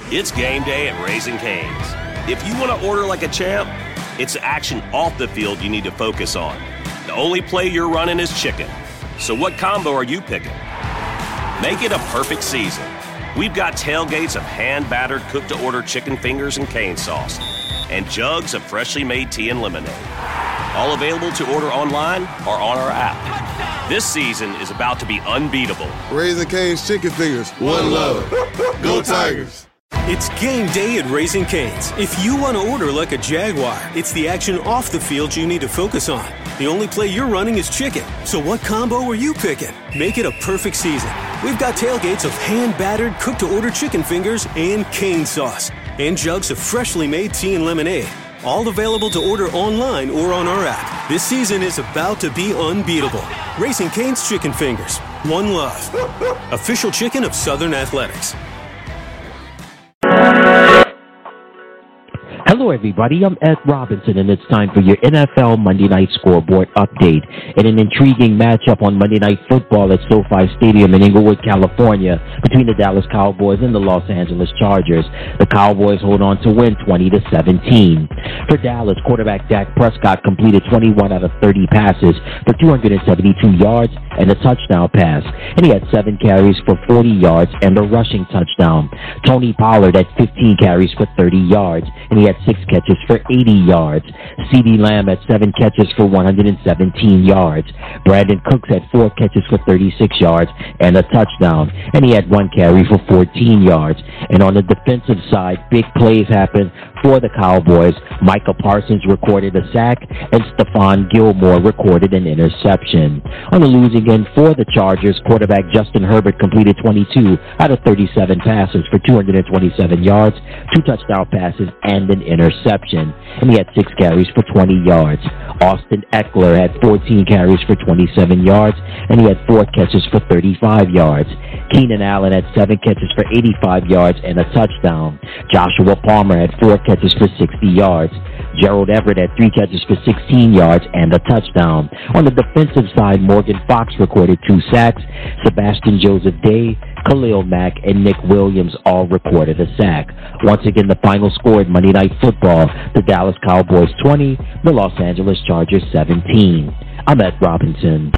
It's game day at Raising Cane's. If you want to order like a champ, it's the action off the field you need to focus on. The only play you're running is chicken. So what combo are you picking? Make it a perfect season. We've got tailgates of hand-battered, cooked-to-order chicken fingers and cane sauce, and jugs of freshly made tea and lemonade. All available to order online or on our app. This season is about to be unbeatable. Raising Cane's chicken fingers. One love. Go Tigers. It's game day at Raising Cane's. If you want to order like a Jaguar, it's the action off the field you need to focus on. The only play you're running is chicken. So what combo are you picking? Make it a perfect season. We've got tailgates of hand-battered, cooked-to-order chicken fingers and cane sauce, and jugs of freshly made tea and lemonade. All available to order online or on our app. This season is about to be unbeatable. Raising Cane's Chicken Fingers. One love. Official chicken of Southern Athletics. Hello, everybody. I'm Ed Robinson, and it's time for your NFL Monday Night Scoreboard update. In an intriguing matchup on Monday Night Football at SoFi Stadium in Inglewood, California, between the Dallas Cowboys and the Los Angeles Chargers, the Cowboys hold on to win 20-17. For Dallas, quarterback Dak Prescott completed 21 out of 30 passes for 272 yards and a touchdown pass, and he had 7 carries for 40 yards and a rushing touchdown. Tony Pollard had 15 carries for 30 yards, and he had 6 catches for 80 yards. CeeDee Lamb had 7 catches for 117 yards. Brandon Cooks had 4 catches for 36 yards and a touchdown, and he had 1 carry for 14 yards. And on the defensive side, big plays happened for the Cowboys. Micah Parsons recorded a sack, and Stephon Gilmore recorded an interception. On the losing end for the Chargers, quarterback Justin Herbert completed 22 out of 37 passes for 227 yards, 2 touchdown passes, and an interception, and he had 6 carries for 20 yards. Austin Eckler had 14 carries for 27 yards, and he had 4 catches for 35 yards. Keenan Allen had 7 catches for 85 yards and a touchdown. Joshua Palmer had 4 catches for 60 yards. Gerald Everett had 3 catches for 16 yards and a touchdown. On the defensive side, Morgan Fox recorded 2 sacks. Sebastian Joseph Day, Khalil Mack, and Nick Williams all recorded a sack. Once again, the final score in Monday Night Football, the Dallas Cowboys 20, the Los Angeles Chargers 17. I'm Ed Robinson.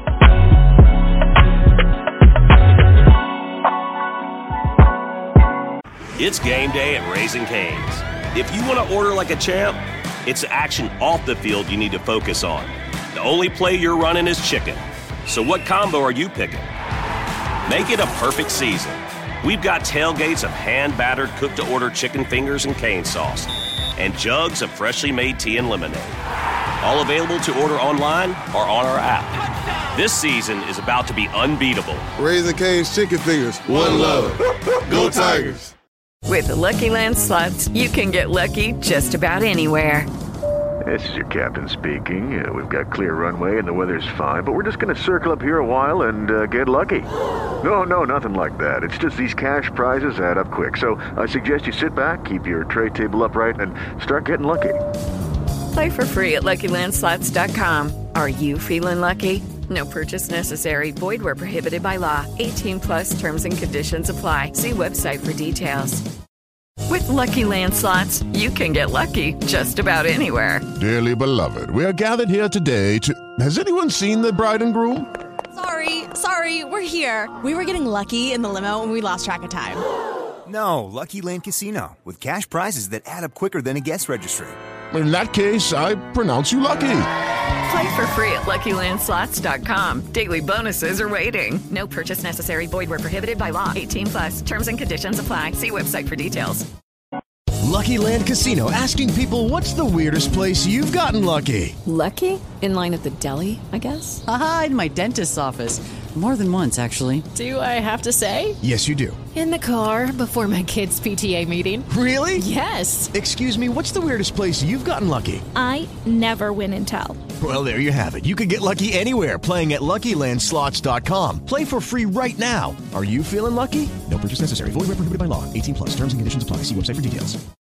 It's game day at Raising Cane's. If you want to order like a champ, it's the action off the field you need to focus on. The only play you're running is chicken. So what combo are you picking? Make it a perfect season. We've got tailgates of hand-battered, cooked-to-order chicken fingers and cane sauce, and jugs of freshly made tea and lemonade. All available to order online or on our app. This season is about to be unbeatable. Raising Cane's chicken fingers. One love. Go Tigers. With the Lucky Land Slots, you can get lucky just about anywhere. This is your captain speaking. We've got clear runway and the weather's fine, but we're just going to circle up here a while and get lucky. No, nothing like that. It's just these cash prizes add up quick. So I suggest you sit back, keep your tray table upright, and start getting lucky. Play for free at LuckyLandSlots.com. Are you feeling lucky? No purchase necessary. Void where prohibited by law. 18+ terms and conditions apply. See website for details. With Lucky Land Slots, you can get lucky just about anywhere. Dearly beloved, we are gathered here today to... Has anyone seen the bride and groom? Sorry, we're here. We were getting lucky in the limo and we lost track of time. No, Lucky Land Casino, with cash prizes that add up quicker than a guest registry. In that case, I pronounce you lucky. Play for free at LuckyLandSlots.com. Daily bonuses are waiting. No purchase necessary. Void where prohibited by law. 18+. Terms and conditions apply. See website for details. Lucky Land Casino, asking people, what's the weirdest place you've gotten lucky? Lucky? In line at the deli, I guess? Aha, in my dentist's office. More than once, actually. Do I have to say? Yes, you do. In the car before my kids' PTA meeting. Really? Yes. Excuse me, what's the weirdest place you've gotten lucky? I never win and tell. Well, there you have it. You can get lucky anywhere, playing at LuckyLandSlots.com. Play for free right now. Are you feeling lucky? No purchase necessary. Void where prohibited by law. 18+. Terms and conditions apply. See website for details.